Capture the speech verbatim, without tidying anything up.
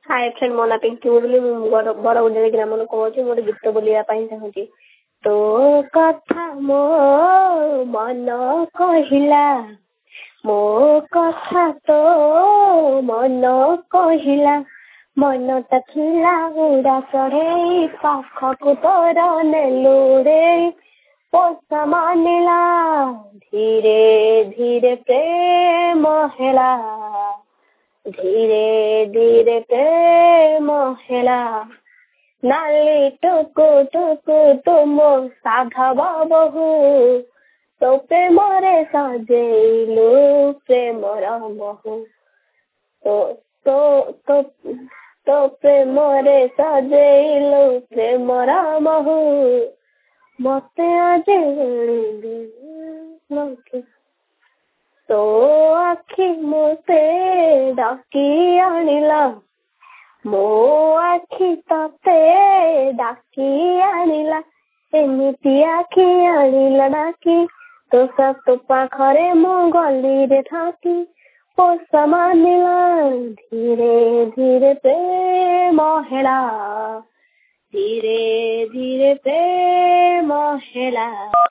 Hi friend Mona Pinky बोली बरगुंडा ग्राम कौन मोटे गीत बोलिया चाहूँगी। तो कथा मो मन कहला मो कथा तो मन कहला मन तखिला उड़ा चढ़े पाखक तोर नेलु रे पोसा मानिला धीरे धीरे प्रेम हेला धीरे धीरे प्रेम हेला नाली टुकु टुकु तुम साधव बहु तो प्रेम रे सजेलु प्रेम महु तो तो तो तो प्रेम रे सजेलु प्रेम महु मते आज तो आखि मोते डाकी आनिला मो आखि तते डाकी आनिला एमिति आखि आनिला डाकी तो सब पाखरे मो गली रे ठाकी पोसा मानिला धीरे धीरे प्रेम हेला धीरे धीरे प्रेम हेला।